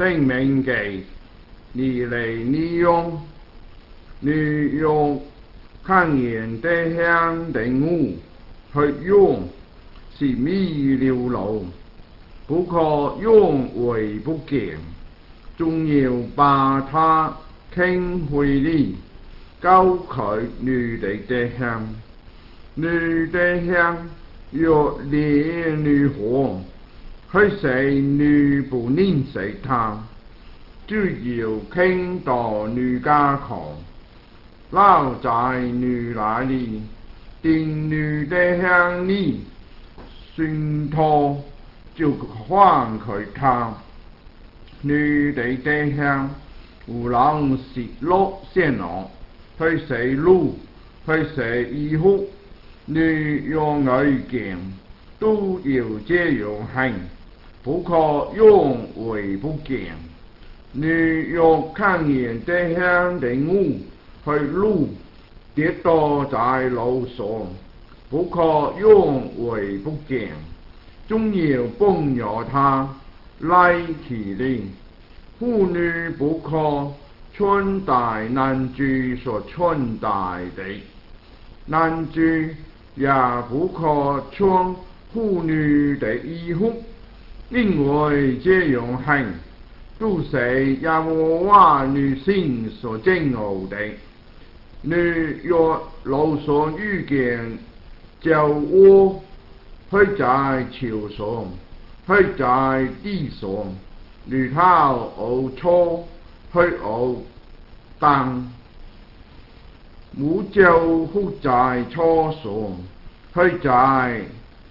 生命给你来利用，你用看见的向的物去用，是弥留路，不可用为不见，仲要把它倾回哩，交给你的向，你的向若烈女火，去使你不认识他，就要倾到你家口，捞在你那里，定你的向你，信托就还给他，你的向无论是落线路，去使路，去使衣服，你用外见都要这样行，不可用为不见。你若看见这样的物去路，跌倒在路上，不可用为不见，总要帮助他来起哩。妇女不可穿戴男主所穿戴的，男主也不可穿妇女的衣服，因为这样行，都是耶和华女性所憎恶的。你若路上遇见叫窝，去在桥上，去在地上，如他熬粗，去熬蛋，母就哭在初上，去在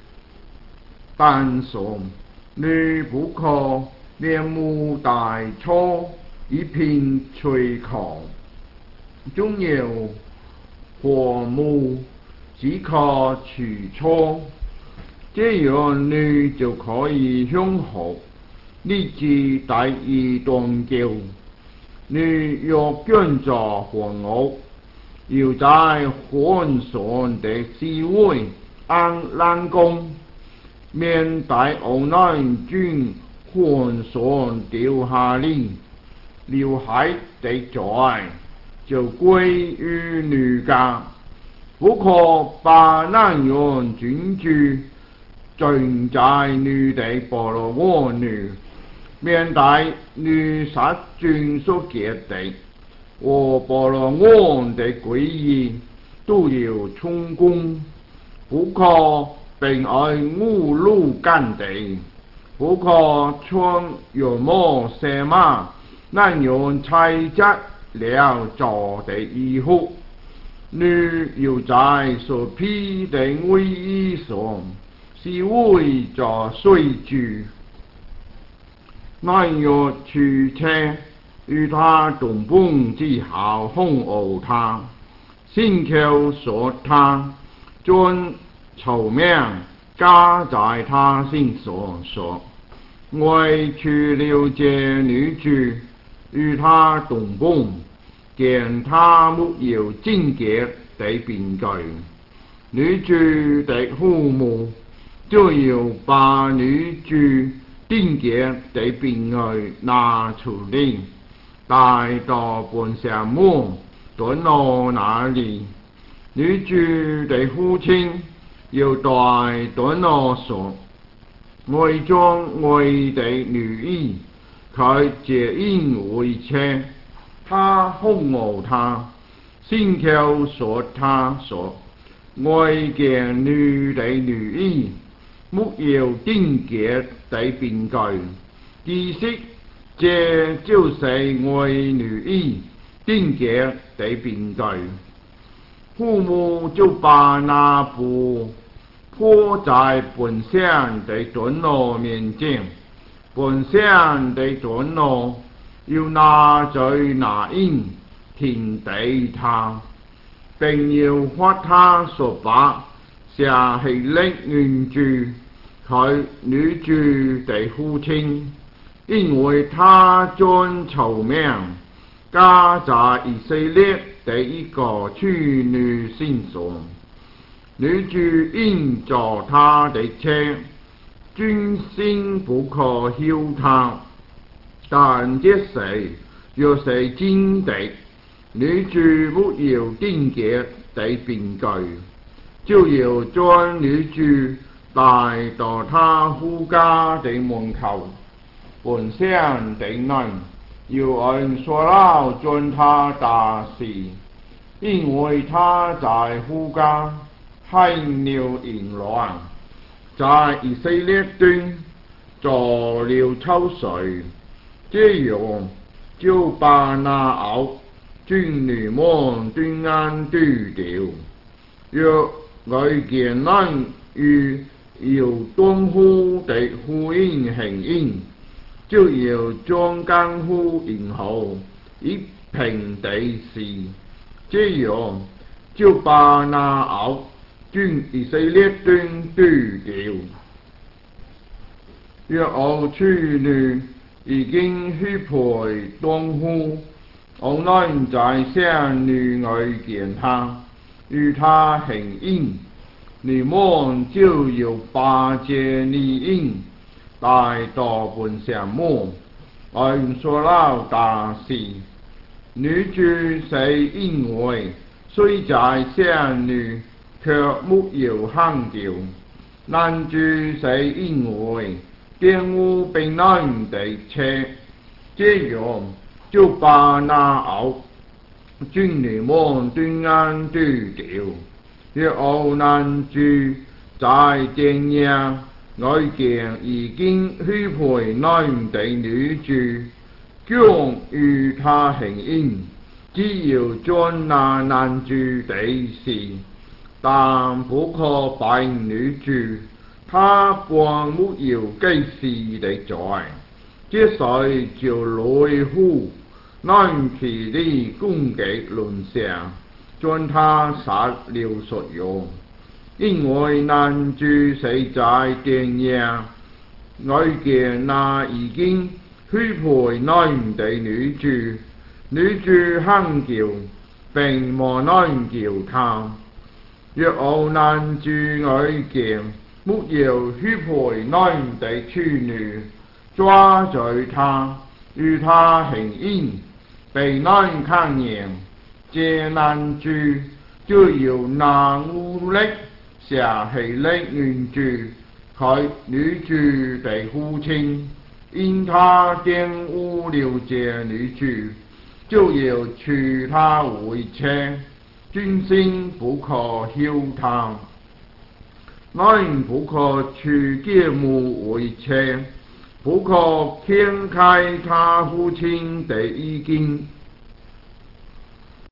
蛋上，你不可连母大初一片吹狂，总要和睦只可取初，这样你就可以享福，立志第一段教。你若捐助房屋，要在换上的思维按冷宫，免在无奈中换上掉下哩，留海的债就归于女家，不可把那样捐助尽在女的波罗沃女，免在女杀军所结的和波罗沃的诡异都要充公，不可并爱误路干地，不可穿羊毛蛇马那样砌chất了做的衣服，你要在所披的外衣上是为着睡住，那样取车与他同伴之後兇毆他，先求索他，將仇命加在他身上說，為除了這女主與他同伴，見他沒有貞潔的憑據，女主的父母就要把女主貞潔的憑據拿出來，帶到本社門蹲到那裡，女主的父親要對蹲到說，我將我的女兒佢接應為妻，他兇毆他，先求說他說，我見你的女兒沒有貞潔的憑據，其實這就是我女兒貞潔的憑據。父母就把那布鋪在本鄉的長老面前，本鄉的長老要拿罪拿印填地他，並要罰他說把下起力援助佢女主的父親，因為他將仇命加在以色列的一個處女身上，女主應做他的妻，專心不可休他， 但这时若是真的，女主不要定结地凭据，就要将女主带到他夫家的门口，本相的内，要按说了将他打死，因为他在夫家害了淫乱，在以色列中做了抽水，这样就把那偶军女们端安丢掉。若外见人与要當夫的呼應行應，就要將間夫迎好，一平地事，這樣就把那偶將以色列端丟掉。若偶處女已經許配當夫，偶能在相女外見他，與他行應，你們就要把這女嬰帶到本相門，按說了打死。女主是因為雖在相女，卻沒有行掉；男主是因為玷污並男的車，這樣就把那偶將你們端安丟掉。若偶男主在正夜外見已經許配男的女主，將與他行淫，只要將那男主的事，但不可敗女主，他還沒有基事的罪。這時就來乎男其的攻擊論上，將他殺了屬用，因為男主是在正夜外見那已經許配男的女主，女主行叫並無男叫他。若偶男主外見沒有許配男的處女，抓住他，與他行淫，被男看見，這男主就要拿武力下起來女主和女主的父親，因他玷污了這女主，就要娶她為妾，專心不可休她。男不可娶繼母為妾，不可掀開他父親的衣襟，